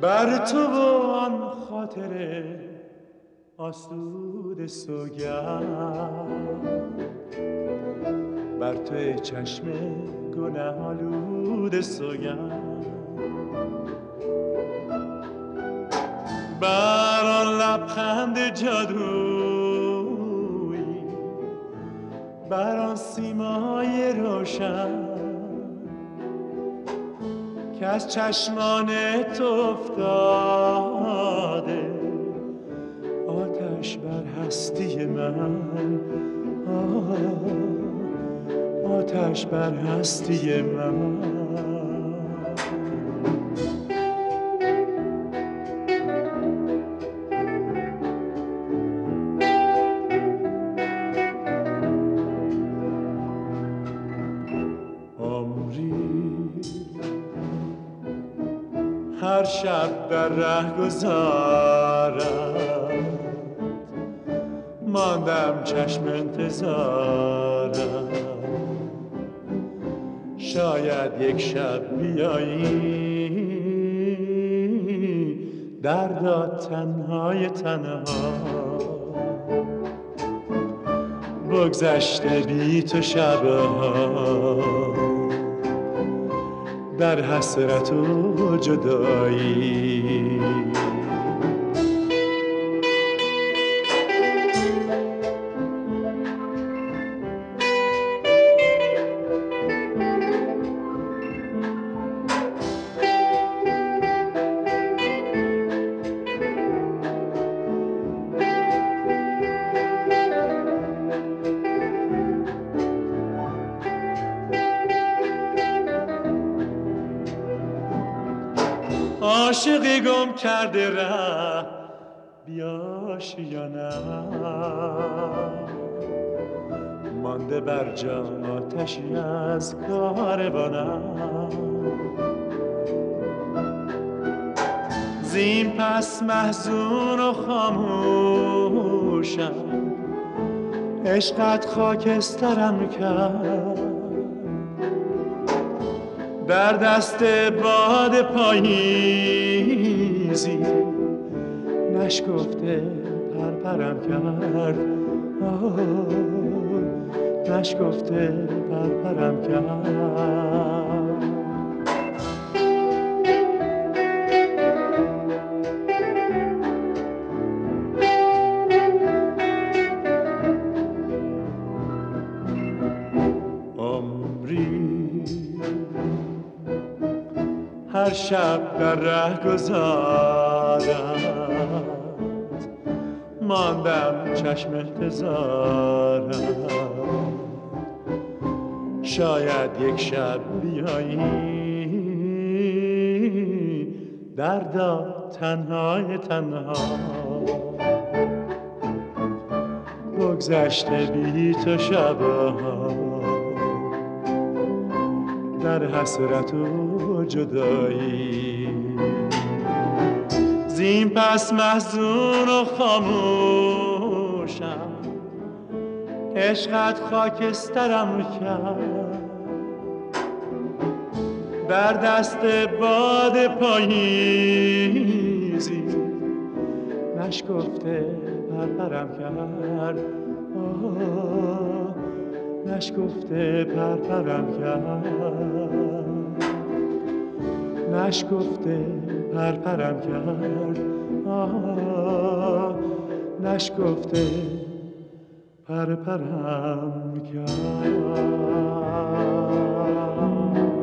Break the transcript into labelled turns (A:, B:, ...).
A: بر تو و آن خاطر آسود سوگند، بر توی چشم گناه آلود سوگند، بر آن لبخند جادویی، بر آن سیمای روشن که از چشمان تو افتاده، آتش بر هستی من، آتش بر هستی من. هر شب در ره گذارم، ماندم چشم انتظارم، شاید یک شب بیایی دردا تنهای تنها، بگذشته بی تو شبها در حسرت و جدایی. عاشقی گم کرده ره بیاشیانم، مانده بر جا آتشی از کاروانم، زین پس محزون و خاموشم، عشقت خاکسترم کرد، در دست باد پاییزی نشکفته پرپرم کرد، نشکفته پرپرم کرد. هر شب در ره گذارم، ماندم چشم انتظارم، شاید یک شب بیایی دردا تنهای تنها، بگذشته بی تو شبها در حسرت و جدایی. زین پس محزون و خاموشم، عشقت خاکسترم کرد، در دست باد پاییزی نشکفته پرپرم کرد، نشکفته پرپرم کرد، نشکفته پرپرم کرد، نشکفته پرپرم کرد.